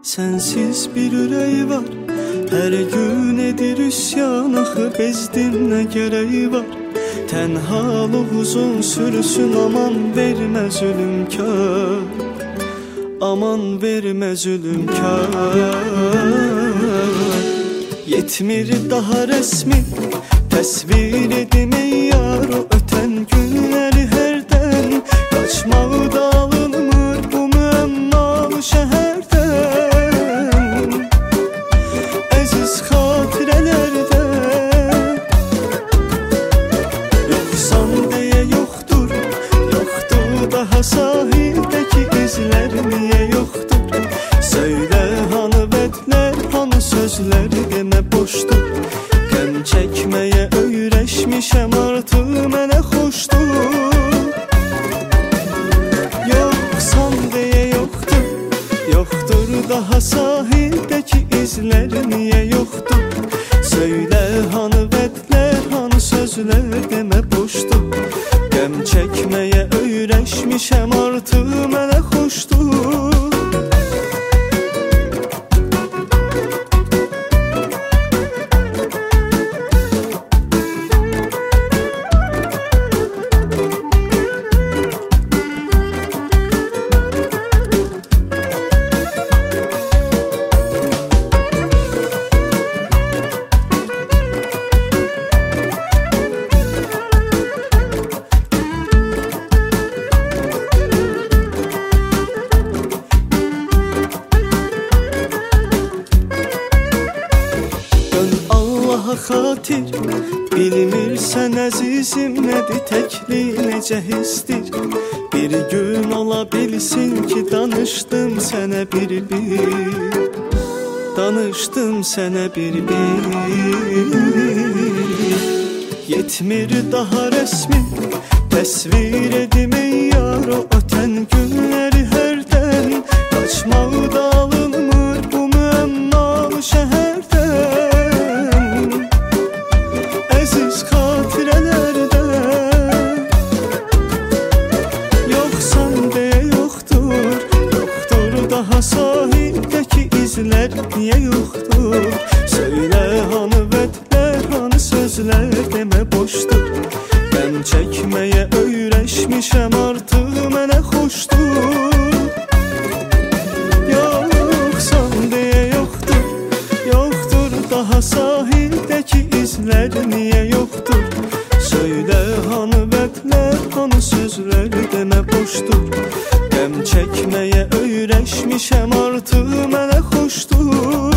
Sensiz bir ürəyi var, hər gün edir üsyan, axı bezdin nə gərəyi var. Tənhalıq uzun sürüsün, aman vermə zülümkar, aman vermə zülümkar. Yetmir daha rəsmi təsvir edim ey yar, o ötən günləri hərdən. Qaçmağı da alınmır bu müəmmalı şəhərdən, əziz xatirələrdən. Yoxsan deyə yoxdur, yoxdur daha sahildəki izlər niyə yoxdur? Söylə hanı vədlər, hanı sözlər, demə boşdur. Qəm çəkməyə öyrəşmişəm, artıq mənə xoşdur. Yoxsan deyə yoxdur, yoxdur daha sahildəki izlər niyə yoxdur? Söylə hanı vədlər, hanı sözlər, demə boşdur. Qəm çəkməyə öyrəşmişəm, artıq mənə xoşdur. Xatir bilmirsən əzizim, nədir təkli necə histir? Bir gün ola bilsin ki danışdım sənə bir-bir, danışdım sənə bir-bir. Yetmir daha rəsmi təsvir edim ey yar, o ötən günləri hərdən. Qaçmağı da alınmır bu müəmmalı şəhərdən, əziz xatirələrdən. Yoxsan deyə yoxdur, yoxdur daha sahildəki izlər niyə yoxdur? Söylə hanı vədlər, hanı sözlər, demə boşdur. Qəm çəkməyə öyrəşmişəm, artıq mənə xoşdur. Yoxsan deyə yoxdur, yoxdur daha sahildəki izlər niyə yoxdur? Söylə hanı vədlər, hanı sözlər, demə boşdur. Qəm çəkməyə öyrəşmişəm, artıq mənə xoşdur.